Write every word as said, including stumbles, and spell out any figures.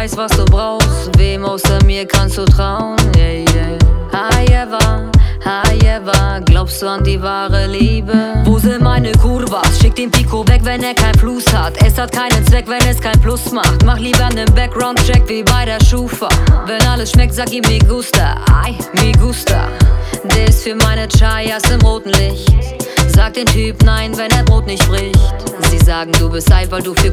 weiß, was du brauchst. Wem außer mir kannst du trauen? Yeah, yeah. Hi Eva, hi Eva, glaubst du an die wahre Liebe? Wo sind meine Kurvas? Schick den Pico weg, wenn er kein Fluss hat. Es hat keinen Zweck, wenn es kein Plus macht. Mach lieber nen Background-Check wie bei der Schufa. Wenn alles schmeckt, sag ihm mi gusta, ay, mi gusta. Der ist für meine Chayas im roten Licht. Sag den Typ nein, wenn er Brot nicht bricht. Sie sagen, du bist alt, weil du für